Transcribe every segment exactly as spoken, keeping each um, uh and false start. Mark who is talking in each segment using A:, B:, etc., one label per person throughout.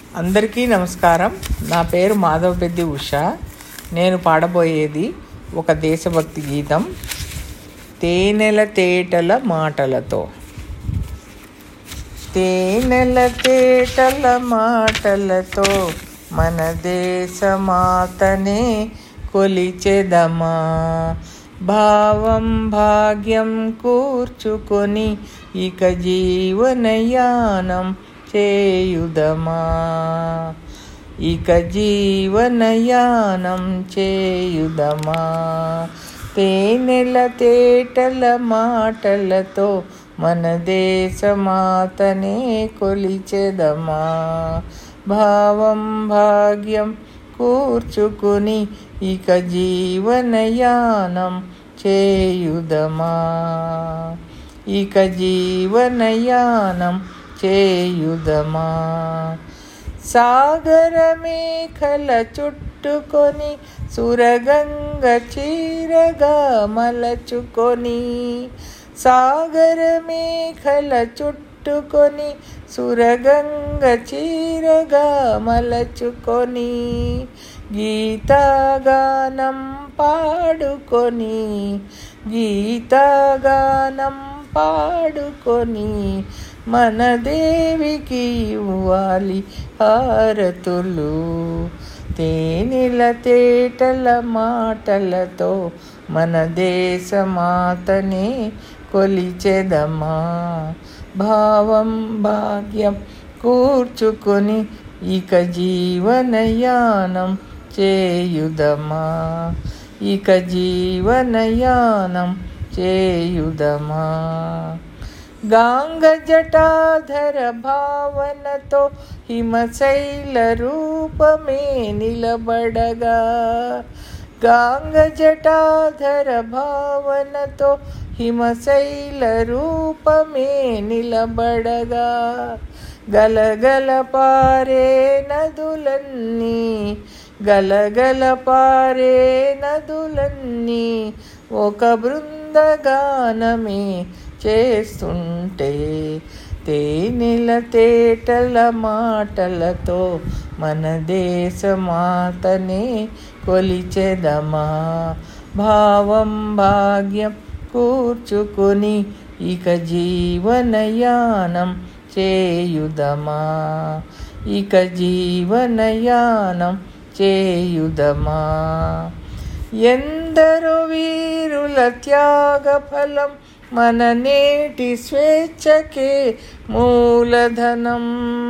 A: అందరికీ నమస్కారం. నా పేరు మాధవపెద్ది ఉష. నేను పాడబోయేది ఒక దేశభక్తి గీతం. తేనెల తేటల మాటలతో. తేనెల తేటల మాటలతో మన దేశమాతనే కొలిచెదమా, భావం భాగ్యం కూర్చుకొని ఇక జీవనయానం చేయుదమా, ఇక జీవనయానం చేయుదమా. తేనెల తేటల మాటలతో మన దేశమాతనే కొలిచెదమా, భావం భాగ్యం కూర్చుకుని ఇక జీవనయానం చేయుదమా, ఇక జీవనయానం చేయుదమా. సాగర మేఖల చుట్టుకొని సురగంగ చీరగా మలచుకొని, సాగర మేఖల చుట్టుకొని సురగంగ చీరగా మలచుకొని, గీతగానం పాడుకొని, గీతగానం పాడుకొని మన దేవికి ఇవ్వాలి హారతులు. తేనెల తేటల మాటలతో మన దేశమాతనే కొలిచెదమా, భావం భాగ్యం కూర్చుకొని ఇక జీవనయానం చేయుదమా, ఇక జీవనయానం చేయుదమా. గాంగ జటాధర భావనతో హిమశైల రూపమే నిలబడగా, గాంగ జటాధర భావనతో హిమశైల రూపమే నిలబడగా, గలగల పారే నదులన్నీ, గలగల పారే నదులన్నీ ఒక బృందగానమే చేస్తుంటే, తేనెల తేటల మాటలతో మన దేశమాతనే కొలిచెదమా, భావం భాగ్యం కూర్చుకొని ఇక జీవనయానం చేయుదమా, ఇక జీవనయానం చేయుదమా. ఎందరో వీరుల త్యాగ ఫలం మన నేటి స్వేచ్ఛకే మూలధనం,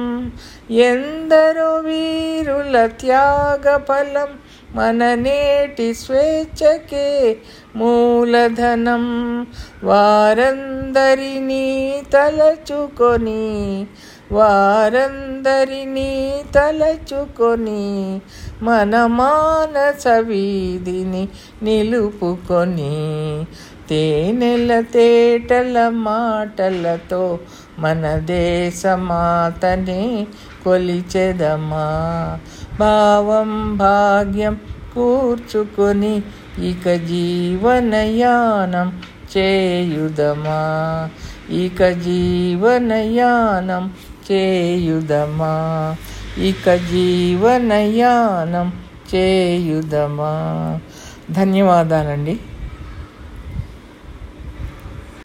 A: ఎందరో వీరుల త్యాగ ఫలం మన నేటి స్వేచ్ఛకే మూలధనం. వారందరినీ తలచుకొని, వారందరినీ తలచుకొని మన మానస వీధిని నిలుపుకొని, తేనెల తేటల మాటలతో మన దేశమాతనే కొలిచెదమా, భావం భాగ్యం కూర్చుకొని ఇక జీవనయానం చేయుదమా, ఇక జీవనయానం చేయుదమా, ఇక జీవనయానం చేయుదమా. ధన్యవాదాలండి.